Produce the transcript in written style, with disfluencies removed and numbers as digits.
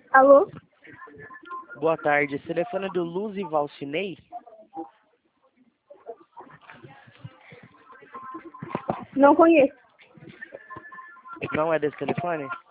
Alô? Boa tarde. Esse telefone é do Luz e Valcinei? Não conheço. Não é desse telefone?